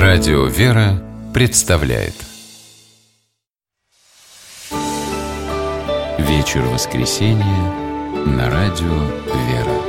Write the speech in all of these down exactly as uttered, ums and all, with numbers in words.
Радио «Вера» представляет вечер воскресенья на радио «Вера».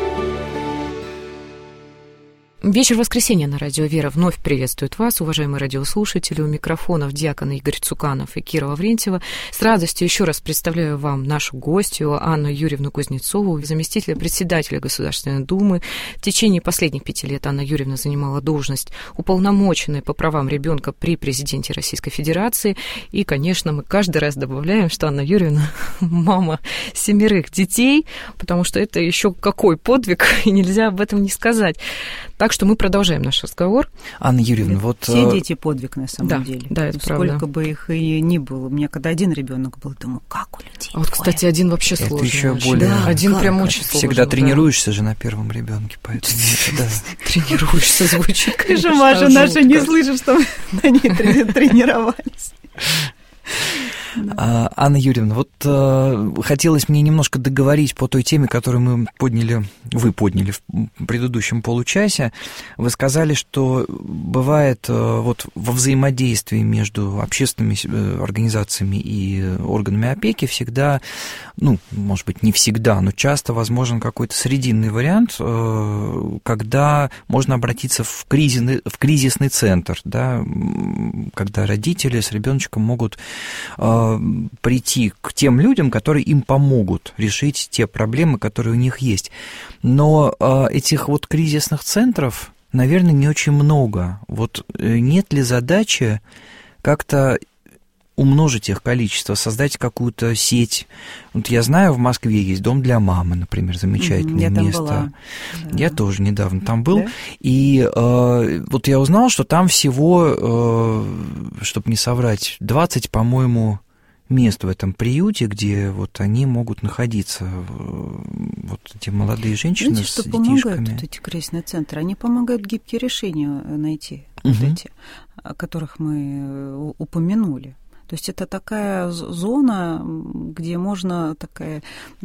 Вечер воскресенья на радио «Вера» вновь приветствует вас, уважаемые радиослушатели. У микрофонов диакон Игорь Цуканов и Кира Лаврентьева. С радостью еще раз представляю вам нашу гостью Анну Юрьевну Кузнецову, заместителя председателя Государственной Думы. В течение последних пяти лет Анна Юрьевна занимала должность уполномоченной по правам ребенка при президенте Российской Федерации. И, конечно, мы каждый раз добавляем, что Анна Юрьевна мама семерых детей, потому что это еще какой подвиг, и нельзя об этом не сказать. Так что мы продолжаем наш разговор. Анна Юрьевна, вот... Все дети подвиг, на самом да, деле. Да, это Сколько правда. бы их и ни было. У меня когда один ребенок был, думаю, как у людей. А вот, кстати, один вообще это сложный. еще более... Да, один как? прям очень сложный. Всегда тренируешься же на первом ребенке, поэтому... Тренируешься, звучит, конечно, Маша наша не слышит, что мы на ней тренировались. А, Анна Юрьевна, вот а, хотелось мне немножко договорить по той теме, которую мы подняли, вы подняли в предыдущем получасе. Вы сказали, что бывает а, вот во взаимодействии между общественными организациями и органами опеки всегда, ну, может быть, не всегда, но часто возможен какой-то срединный вариант, а, когда можно обратиться в кризисный, в кризисный центр, да, когда родители с ребеночком могут прийти к тем людям, которые им помогут решить те проблемы, которые у них есть. Но этих вот кризисных центров, наверное, не очень много. Вот нет ли задачи как-то умножить их количество, создать какую-то сеть? Вот я знаю, в Москве есть дом для мамы, например, замечательное я там место. была. Я да. тоже недавно там был. Да? И э, вот я узнал, что там всего, э, чтобы не соврать, двадцать, по-моему, мест в этом приюте, где вот они могут находиться, вот эти молодые женщины. Знаете, с что помогают детишками. вот эти кризисные центры? Они помогают гибкие решения найти, Угу. вот эти, о которых мы упомянули. То есть это такая зона, где можно такая,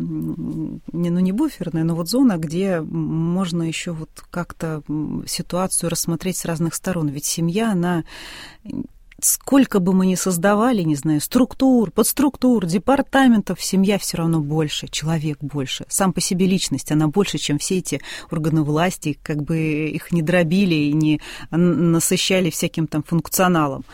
не, ну не буферная, но вот зона, где можно еще вот как-то ситуацию рассмотреть с разных сторон. Ведь семья, она... Сколько бы мы ни создавали, не знаю, структур, подструктур, департаментов, семья все равно больше, человек больше. Сам по себе личность, она больше, чем все эти органы власти, как бы их не дробили и не насыщали всяким там функционалом.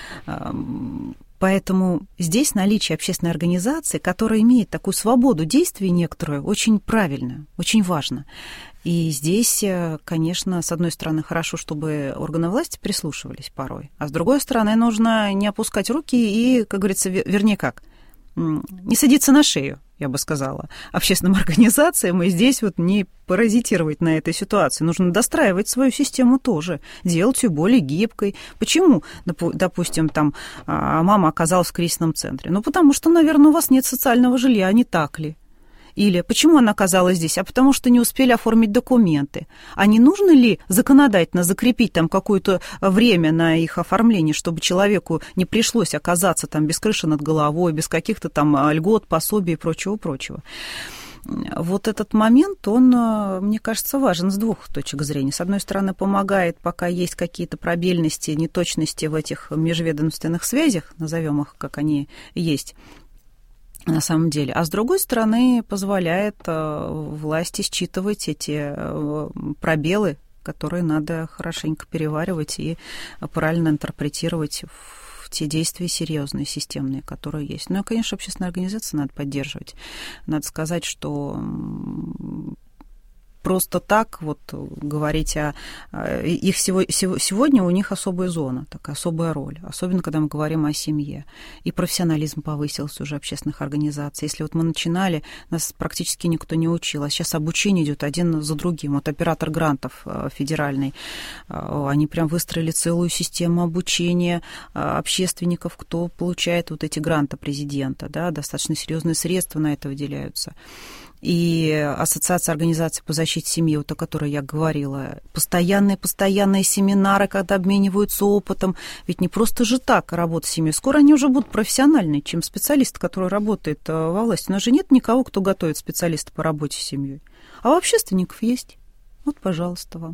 Угу. Поэтому здесь наличие общественной организации, которая имеет такую свободу действий некоторую, очень правильно, очень важно. И здесь, конечно, с одной стороны, хорошо, чтобы органы власти прислушивались порой, а с другой стороны, нужно не опускать руки и, как говорится, вернее как, не садиться на шею, я бы сказала, общественным организациям, и здесь вот не паразитировать на этой ситуации. Нужно достраивать свою систему тоже, делать ее более гибкой. Почему, допустим, там мама оказалась в кризисном центре? Ну, потому что, наверное, у вас нет социального жилья, а не так ли? Или почему она оказалась здесь? А потому что не успели оформить документы. А не нужно ли законодательно закрепить там какое-то время на их оформление, чтобы человеку не пришлось оказаться там без крыши над головой, без каких-то там льгот, пособий и прочего-прочего? Вот этот момент, он, мне кажется, важен с двух точек зрения. С одной стороны, помогает, пока есть какие-то пробельности, неточности в этих межведомственных связях, назовем их, как они есть, на самом деле. А с другой стороны, позволяет власти считывать эти пробелы, которые надо хорошенько переваривать и правильно интерпретировать в те действия серьезные, системные, которые есть. Ну и, конечно, общественные организации надо поддерживать. Надо сказать, что просто так вот говорить о... Их сегодня у них особая зона, такая особая роль, особенно когда мы говорим о семье. И профессионализм повысился уже общественных организаций. Если вот мы начинали, нас практически никто не учил, а сейчас обучение идет один за другим. Вот оператор грантов федеральный, они прям выстроили целую систему обучения общественников, кто получает вот эти гранты президента, да, достаточно серьезные средства на это выделяются. И Ассоциация организаций по защите семьи, вот о которой я говорила, постоянные-постоянные семинары, когда обмениваются опытом. Ведь не просто же так работать с семьей. Скоро они уже будут профессиональнее, чем специалист, который работает во власти. У нас же нет никого, кто готовит специалиста по работе с семьей. А у общественников есть. Вот, пожалуйста, вам.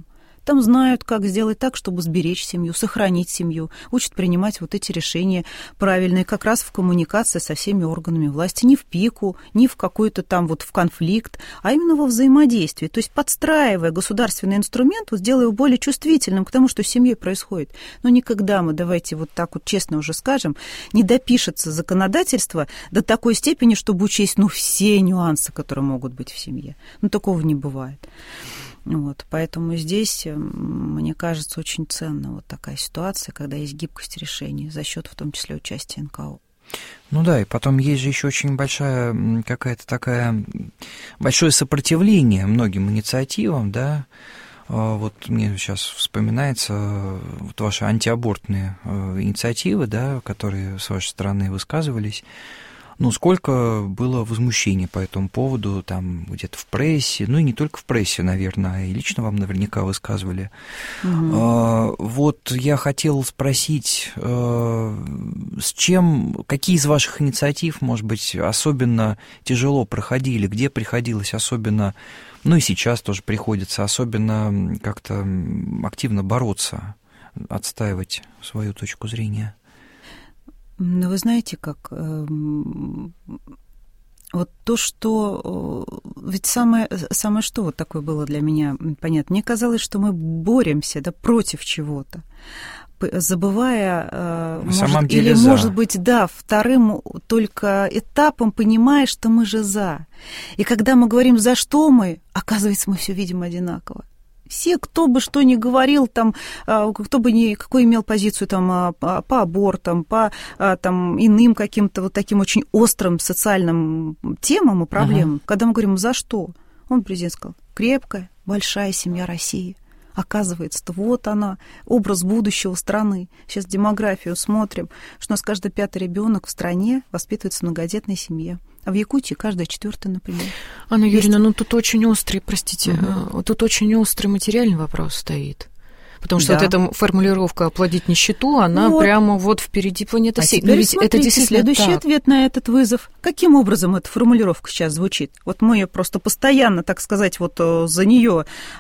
там знают, как сделать так, чтобы сберечь семью, сохранить семью, учат принимать вот эти решения правильные, как раз в коммуникации со всеми органами власти, не в пику, не в какой-то там вот в конфликт, а именно во взаимодействии. То есть подстраивая государственный инструмент, вот сделая его более чувствительным к тому, что в семье происходит. Но никогда мы, давайте вот так вот честно уже скажем, не допишется законодательство до такой степени, чтобы учесть, ну, все нюансы, которые могут быть в семье. Ну, такого не бывает. Вот, поэтому здесь, мне кажется, очень ценна вот такая ситуация, когда есть гибкость решений за счет, в том числе, участия эн ка о. Ну да, и потом есть же еще очень большая какая-то такая, большое сопротивление многим инициативам, да. Вот мне сейчас вспоминается вот ваши антиабортные инициативы, да, которые с вашей стороны высказывались. Ну, сколько было возмущений по этому поводу, там, где-то в прессе, ну, и не только в прессе, наверное, и лично вам наверняка высказывали. Угу. А, вот я хотел спросить, а, с чем, какие из ваших инициатив, может быть, особенно тяжело проходили, где приходилось особенно, ну, и сейчас тоже приходится особенно как-то активно бороться, отстаивать свою точку зрения? Ну, вы знаете, как э, вот то, что... Ведь самое, самое что вот такое было для меня понятно. Мне казалось, что мы боремся, да, против чего-то, забывая, э, может, или, за. может быть, да, вторым только этапом, понимая, что мы же за. И когда мы говорим, за что мы, оказывается, мы все видим одинаково. Все, кто бы что ни говорил, там, кто бы ни, какую имел позицию там, по, по абортам, по там, иным каким-то вот таким очень острым социальным темам и проблемам, uh-huh. когда мы говорим, за что? Он, президент, сказал, крепкая, большая семья России. Оказывается, вот она, образ будущего страны. Сейчас демографию смотрим, что у нас каждый пятый ребенок в стране воспитывается в многодетной семье. А в Якутии каждая четвертая, например. Анна Юрьевна, ну тут очень острый, простите, угу. тут очень острый материальный вопрос стоит. Потому что да. вот эта формулировка «оплодить нищету», она вот. прямо вот впереди планеты всей. А теперь смотрите, это действительно следующий так. ответ на этот вызов. Каким образом эта формулировка сейчас звучит? Вот мы ее просто постоянно, так сказать, вот за нее,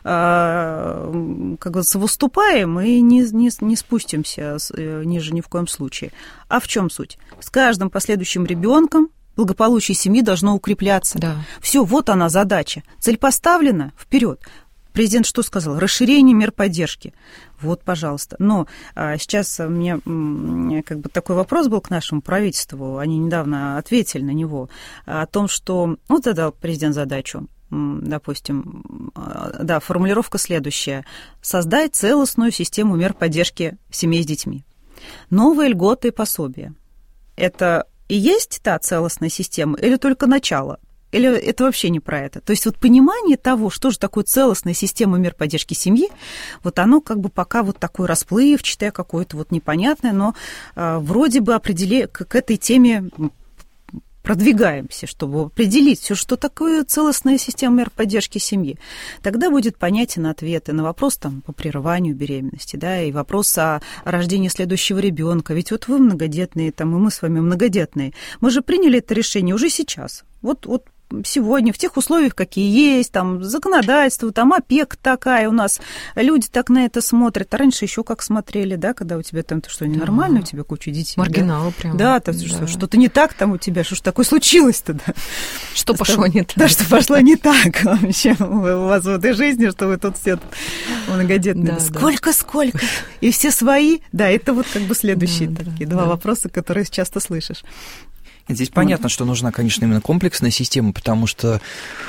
как говорится, выступаем и не, не, не спустимся ниже ни в коем случае. А в чем суть? С каждым последующим ребенком благополучие семьи должно укрепляться. Да. Все, вот она задача. Цель поставлена, вперед. Президент что сказал? Расширение мер поддержки. Вот, пожалуйста. Но а, сейчас у меня м, как бы такой вопрос был к нашему правительству. Они недавно ответили на него. О том, что... Вот задал президент задачу. Допустим, да, формулировка следующая. Создать целостную систему мер поддержки семей с детьми. Новые льготы и пособия. Это и есть та целостная система или только начало? Или это вообще не про это? То есть вот понимание того, что же такое целостная система мер поддержки семьи, вот оно как бы пока вот такое расплывчатое, какое-то вот непонятное, но э, вроде бы определи... к, к этой теме продвигаемся, чтобы определить все, что такое целостная система мер поддержки семьи. Тогда будет понятен ответ и на вопрос там, по прерыванию беременности, да, и вопрос о рождении следующего ребенка. Ведь вот вы многодетные, там, и мы с вами многодетные. Мы же приняли это решение уже сейчас. Вот, вот сегодня, в тех условиях, какие есть, там, законодательство, там, опека такая у нас, люди так на это смотрят. А раньше еще как смотрели, да, когда у тебя там, ты что, ненормально, да. у тебя куча детей. Маргиналы да? прям. Да, там, да. Что, что-то не так там у тебя, что ж такое случилось-то, да? Что что пошло не так. Да, что пошло не так вообще у вас в этой жизни, что вы тут все многодетные. Да, сколько, да. сколько? И все свои? Да, это вот как бы следующие да, такие да, два да. вопроса, которые часто слышишь. Здесь понятно, что нужна, конечно, именно комплексная система, потому что,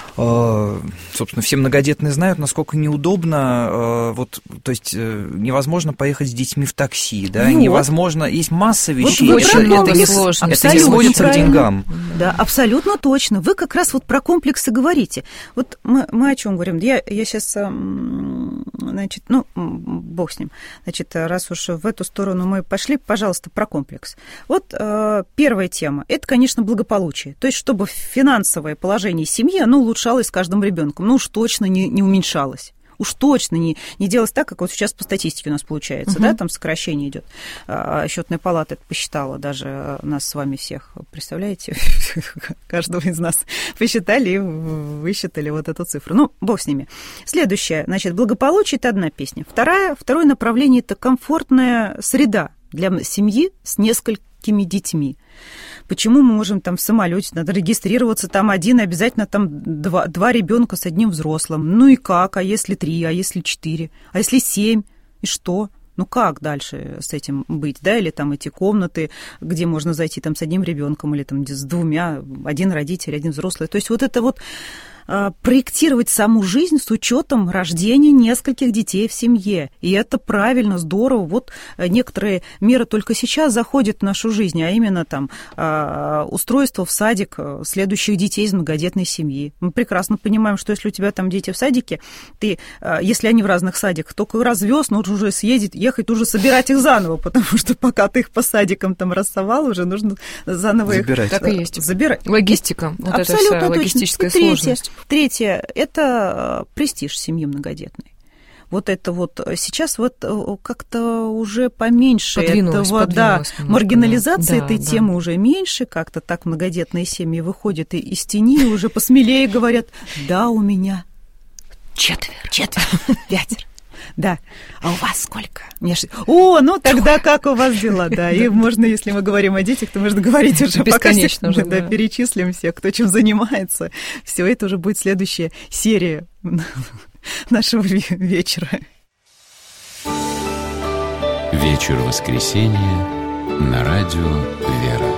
собственно, все многодетные знают, насколько неудобно, вот, то есть невозможно поехать с детьми в такси, да, вот. невозможно, есть масса вещей, вот очень много это, сложно. Не, это не сводится к деньгам. Да, абсолютно точно. Вы как раз вот про комплексы говорите. Вот мы, мы о чем говорим? Я, я сейчас, значит, ну, бог с ним, значит, раз уж в эту сторону мы пошли, пожалуйста, про комплекс. Вот первая тема – это, конечно, благополучие. То есть, чтобы финансовое положение семьи, оно улучшалось с каждым ребенком. Ну уж точно не, не уменьшалось. Уж точно не, не делать так, как вот сейчас по статистике у нас получается, uh-huh. да, там сокращение идет. Счетная палата это посчитала даже нас с вами всех, представляете, каждого из нас посчитали и высчитали вот эту цифру. Ну, бог с ними. Следующее, значит, благополучие – это одна песня. Вторая, второе направление – это комфортная среда для семьи с несколькими детьми. Почему мы можем там в самолете, надо регистрироваться там один, обязательно там два, два ребенка с одним взрослым. Ну и как? А если три, а если четыре, а если семь? И что? Ну как дальше с этим быть, да? Или там эти комнаты, где можно зайти там с одним ребенком или там с двумя, один родитель, один взрослый. То есть вот это вот проектировать саму жизнь с учетом рождения нескольких детей в семье. И это правильно, здорово. Вот некоторые меры только сейчас заходят в нашу жизнь, а именно там устройство в садик следующих детей из многодетной семьи. Мы прекрасно понимаем, что если у тебя там дети в садике, ты, если они в разных садиках, только развез, нужно уже съездить, ехать, уже собирать их заново, потому что пока ты их по садикам там рассовал, уже нужно заново забирать. их Так и есть. Забирать. Логистика. Вот абсолютно это вся логистическая точно. сложность. Третье – это престиж семьи многодетной. Вот это вот сейчас вот как-то уже поменьше подвинулась, этого, подвинулась да, маргинализация да, этой да. темы уже меньше, как-то так многодетные семьи выходят и из тени уже посмелее говорят: да, у меня четверо, четверо, пятеро. Да. А у вас сколько? О, ну тогда как у вас дела? Да. И можно, если мы говорим о детях, то можно говорить уже бесконечно, пока уже, да, да. перечислим всех, кто чем занимается. Все это уже будет следующая серия нашего вечера. Вечер воскресенья на радио «Вера».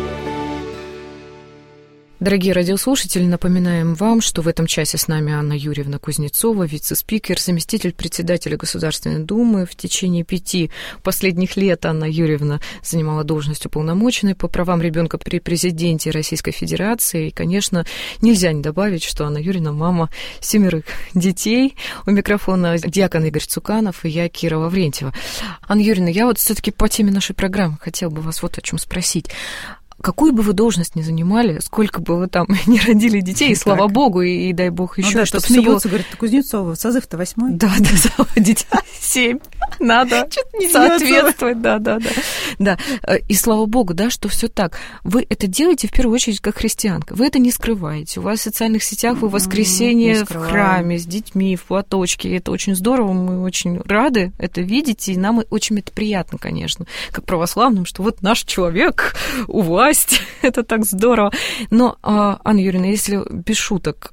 Дорогие радиослушатели, напоминаем вам, что в этом часе с нами Анна Юрьевна Кузнецова, вице-спикер, заместитель председателя Государственной Думы. В течение пяти последних лет Анна Юрьевна занимала должность уполномоченной по правам ребенка при президенте Российской Федерации. И, конечно, нельзя не добавить, что Анна Юрьевна мама семерых детей. У микрофона диакон Игорь Цуканов и я, Кира Лаврентьева. Анна Юрьевна, я вот все-таки по теме нашей программы хотела бы вас вот о чем спросить. Какую бы вы должность ни занимали, сколько бы вы там не родили детей, и слава богу, и, и дай бог еще, ну, да, чтобы что смеются, было... говорят, Кузнецова, созыв-то восьмой. Да, да, детей семь. Надо соответствовать, да, да, да. Да. И слава богу, да, что все так. Вы это делаете в первую очередь как христианка. Вы это не скрываете. У вас в социальных сетях вы в воскресенье в храме с детьми, в платочке. Это очень здорово, мы очень рады это видеть, и нам очень это приятно, конечно, как православным, что вот наш человек у власти. Это так здорово. Но, Анна Юрьевна, если без шуток,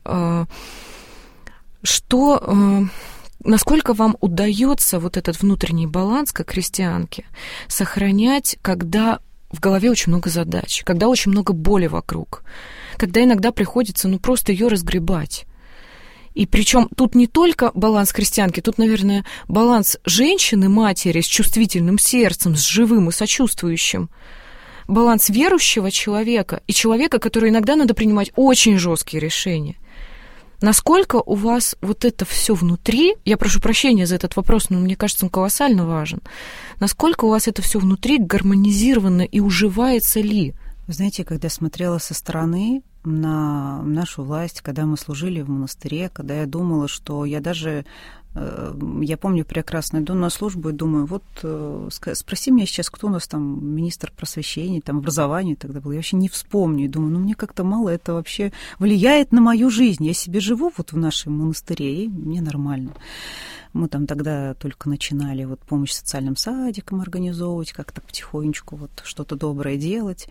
что, насколько вам удается вот этот внутренний баланс, как христианке, сохранять, когда в голове очень много задач, когда очень много боли вокруг, когда иногда приходится, ну, просто ее разгребать? И причем тут не только баланс христианки, тут, наверное, баланс женщины, матери с чувствительным сердцем, с живым и сочувствующим, баланс верующего человека и человека, который иногда надо принимать очень жесткие решения. Насколько у вас вот это все внутри, я прошу прощения за этот вопрос, но мне кажется, он колоссально важен, насколько у вас это все внутри гармонизировано и уживается ли? Вы знаете, когда смотрела со стороны на нашу власть, когда мы служили в монастыре, когда я думала, что я даже... Я помню прекрасно, иду на службу и думаю, вот спроси меня сейчас, кто у нас там министр просвещения, там образования тогда был, я вообще не вспомню. И думаю, ну мне как-то мало это вообще влияет на мою жизнь. Я себе живу вот в нашем монастыре, и мне нормально. Мы там тогда только начинали вот помощь социальным садикам организовывать, как-то потихонечку вот что-то доброе делать.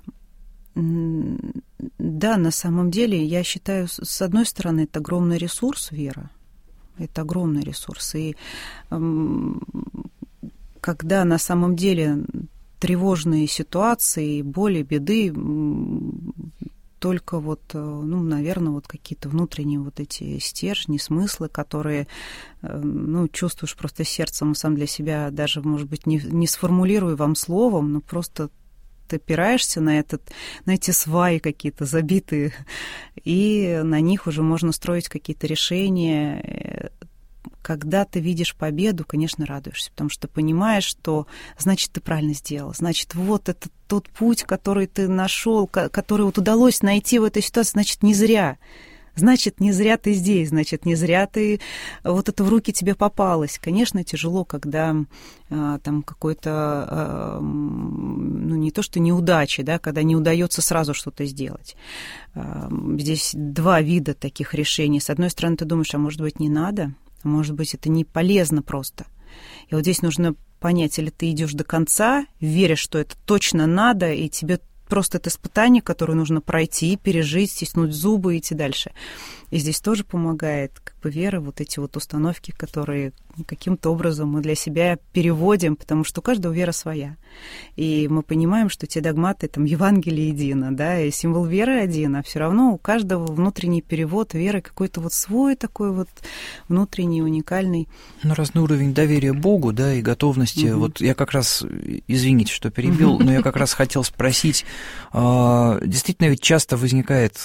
Да, на самом деле, я считаю, с одной стороны, это огромный ресурс, вера. Это огромный ресурс. И э, когда на самом деле тревожные ситуации, боли, беды, только вот, ну, наверное, вот какие-то внутренние вот эти стержни, смыслы, которые, э, ну, чувствуешь просто сердцем, сам для себя даже, может быть, не, не сформулирую вам словом, но просто ты опираешься на, этот, на эти сваи какие-то забитые, и на них уже можно строить какие-то решения. Когда ты видишь победу, конечно, радуешься, потому что понимаешь, что, значит, ты правильно сделал, значит, вот это тот путь, который ты нашел, который вот удалось найти в этой ситуации, значит, не зря. значит, не зря ты здесь, значит, не зря ты вот это в руки тебе попалось. Конечно, тяжело, когда а, там какой-то, а, ну, не то что неудачи, да, когда не удается сразу что-то сделать. А, здесь два вида таких решений. С одной стороны, ты думаешь, а может быть, не надо, а может быть, это не полезно просто. И вот здесь нужно понять, или ты идешь до конца, веришь, что это точно надо, и тебе просто это испытание, которое нужно пройти, пережить, стиснуть зубы и идти дальше. И здесь тоже помогает как бы вера, вот эти вот установки, которые каким-то образом мы для себя переводим, потому что у каждого вера своя. И мы понимаем, что те догматы, там, Евангелие едино, да, и символ веры один, а все равно у каждого внутренний перевод веры какой-то вот свой такой вот внутренний, уникальный. Ну, разный уровень доверия Богу, да, и готовности. Угу. Вот я как раз, извините, что перебил, угу. но я как раз хотел спросить, действительно ведь часто возникает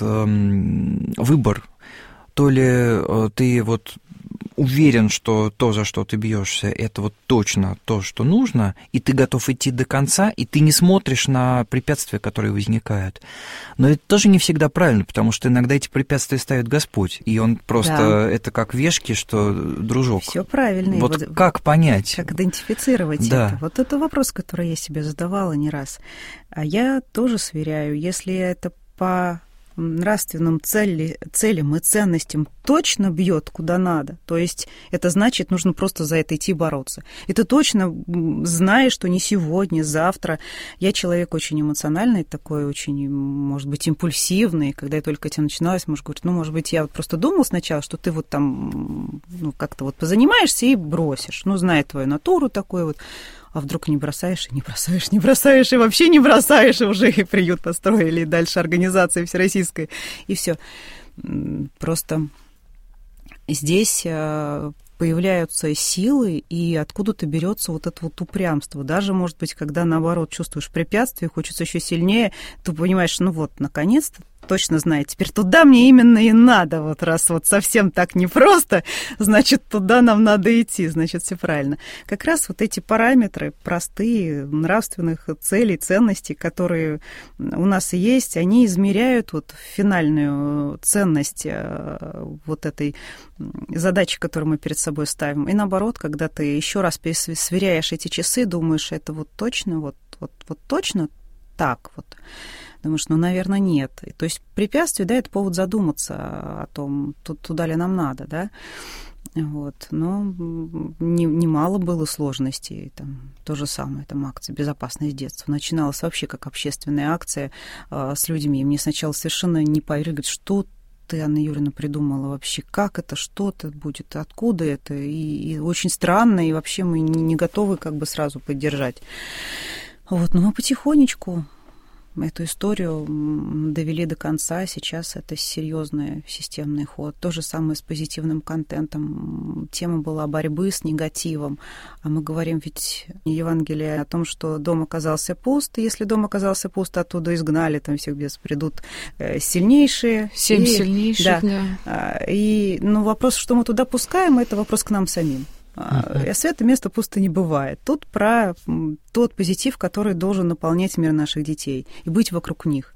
выбор, то ли ты вот уверен, что то, за что ты бьешься, это вот точно то, что нужно, и ты готов идти до конца, и ты не смотришь на препятствия, которые возникают. Но это тоже не всегда правильно, потому что иногда эти препятствия ставит Господь, и Он просто, да. это как вешки, что, дружок. Все правильно. Вот, вот как понять? Как идентифицировать да. это? Вот это вопрос, который я себе задавала не раз. А я тоже сверяю, если это по нравственным цели, целям и ценностям точно бьет куда надо, то есть это значит, нужно просто за это идти бороться. И ты точно знаешь, что не сегодня, завтра. Я человек очень эмоциональный, такой очень, может быть, импульсивный. Когда я только этим начиналась, может говорить, ну, может быть, я вот просто думал сначала, что ты вот там, ну, как-то вот позанимаешься и бросишь. Ну, зная твою натуру такой вот. А вдруг не бросаешь, и не бросаешь, не бросаешь, и вообще не бросаешь, и уже и приют построили, и дальше организация всероссийская, и все. Просто здесь появляются силы, и откуда-то берется вот это вот упрямство. Даже, может быть, когда, наоборот, чувствуешь препятствие, хочется еще сильнее, ты понимаешь, ну вот, наконец-то, точно знаю, теперь туда мне именно и надо, вот раз вот совсем так непросто, значит, туда нам надо идти, значит, все правильно. Как раз вот эти параметры простые, нравственных целей, ценностей, которые у нас есть, они измеряют вот финальную ценность вот этой задачи, которую мы перед собой ставим. И наоборот, когда ты еще раз сверяешь эти часы, думаешь, это вот точно, вот, вот, вот точно так вот. Думаешь, ну, наверное, нет. То есть препятствие, да, это повод задуматься о том, туда ли нам надо, да. Вот. Но немало не было сложностей. Там, то же самое, там акция «Безопасность детства». Начиналась вообще как общественная акция а, с людьми. И мне сначала совершенно не поверили, говорят, что ты, Анна Юрьевна, придумала вообще, как это, что это будет, откуда это. И, и очень странно, и вообще мы не, не готовы как бы сразу поддержать. Вот. Но мы потихонечку эту историю довели до конца. Сейчас это серьезный системный ход. То же самое с позитивным контентом. Тема была борьбы с негативом. А мы говорим ведь в Евангелии о том, что дом оказался пуст. И если дом оказался пуст, оттуда изгнали, там всех бес придут сильнейшие. Семь и, сильнейших, да. да. И, ну, вопрос, что мы туда пускаем, это вопрос к нам самим. Uh-huh. А святое место пусто не бывает. Тут про тот позитив, который должен наполнять мир наших детей и быть вокруг них.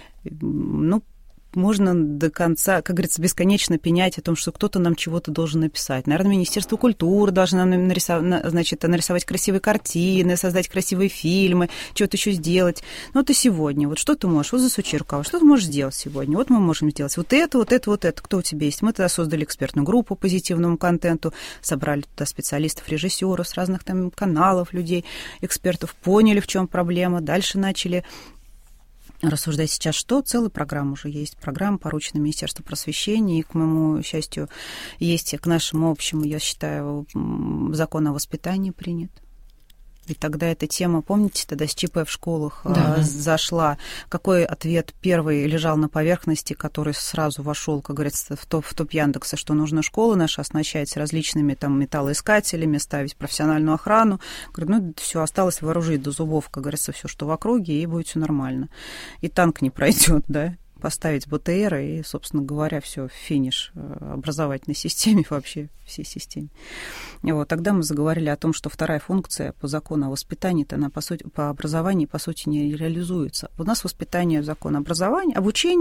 Ну, можно до конца, как говорится, бесконечно пенять о том, что кто-то нам чего-то должен написать. Наверное, Министерство культуры должно нам нарисовать, значит, нарисовать красивые картины, создать красивые фильмы, что-то еще сделать. Ну, ты сегодня, вот что ты можешь? Вот засучи рукава, что ты можешь сделать сегодня? Вот мы можем сделать вот это, вот это, вот это. Кто у тебя есть? Мы тогда создали экспертную группу по позитивному контенту, собрали туда специалистов, режиссеров с разных там каналов, людей, экспертов, поняли, в чем проблема, дальше начали рассуждать сейчас, что целая программа уже есть. Программа, поручена Министерству просвещения, и, к моему счастью, есть к нашему общему, я считаю, закон о воспитании принят. И тогда эта тема, помните, тогда с ЧП в школах да. зашла. Какой ответ первый лежал на поверхности, который сразу вошел, как говорится, в топ, в топ Яндекса, что нужно школу нашу оснащать различными там металлоискателями, ставить профессиональную охрану. Говорю, ну, все осталось вооружить до зубов, как говорится, все, что в округе, и будет все нормально. И танк не пройдет, да? Поставить БТР и, собственно говоря, все, финиш образовательной системе, вообще всей системе. И вот тогда мы заговорили о том, что вторая функция по закону о воспитании, она по сути, по образованию, по сути, не реализуется. У нас воспитание, закон образования, обучение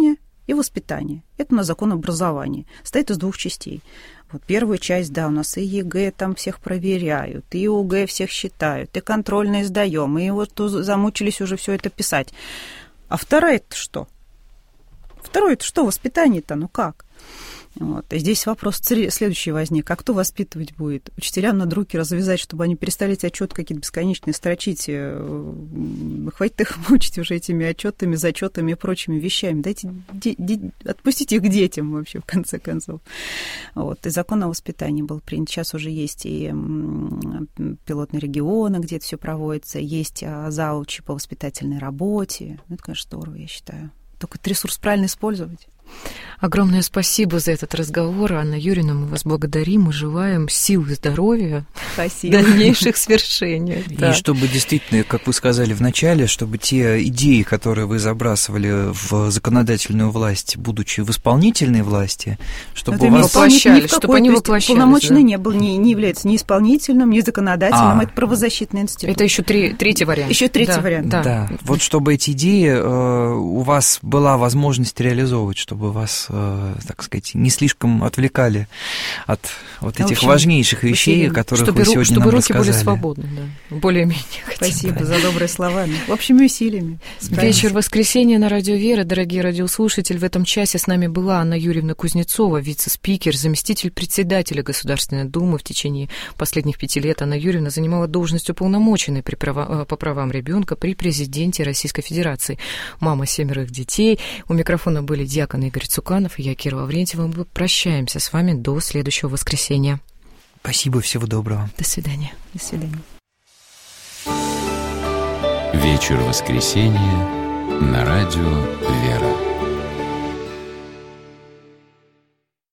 и воспитание. Это у нас закон образования. Состоит из двух частей. Вот первую часть, да, у нас и ЕГЭ там всех проверяют, и ОГЭ всех считают, и контрольные сдаем, и вот замучились уже все это писать. А вторая-то что? Второе-то что? Воспитание-то, ну как? Вот. И здесь вопрос следующий возник. А кто воспитывать будет? Учителям надо руки развязать, чтобы они перестали эти отчеты какие-то бесконечные строчить. Хватит их мучить уже этими отчетами, зачетами и прочими вещами. Дайте, де, де, отпустите их к детям вообще, в конце концов. Вот. И закон о воспитании был принят. Сейчас уже есть и пилотные регионы, где это все проводится, есть заучи по воспитательной работе. Ну, это, конечно, здорово, я считаю. Только этот ресурс правильно использовать. Огромное спасибо за этот разговор, Анна Юрьевна. Мы вас благодарим и желаем сил и здоровья, спасибо, дальнейших свершений. И да. чтобы действительно, как вы сказали в начале, чтобы те идеи, которые вы забрасывали в законодательную власть, будучи в исполнительной власти, чтобы это у вас... воплощались, чтобы они воплощались. Полномочный да. не был, не, не является ни исполнительным, ни законодательным. А. Это правозащитный институт. Это еще три, третий вариант. Еще третий да, вариант. Да. Да. Вот чтобы эти идеи э, у вас была возможность реализовывать, чтобы вас, э, так сказать, не слишком отвлекали от вот этих общем, важнейших вещей, о которых чтобы, вы сегодня чтобы нам руки рассказали. были свободны, да. Более-менее. Спасибо за добрые слова. Общими усилиями. Вечер воскресенья на Радио Вера. Дорогие радиослушатели, в этом часе с нами была Анна Юрьевна Кузнецова, вице-спикер, заместитель председателя Государственной Думы. В течение последних пяти лет Анна Юрьевна занимала должность уполномоченной при права, по правам ребенка при президенте Российской Федерации. Мама семерых детей. У микрофона были диакон Игорь Цуканов и я, Кира Лаврентьева. Мы прощаемся с вами до следующего воскресенья. Спасибо, всего доброго. До свидания. До свидания. Вечер воскресенья на радио «Вера».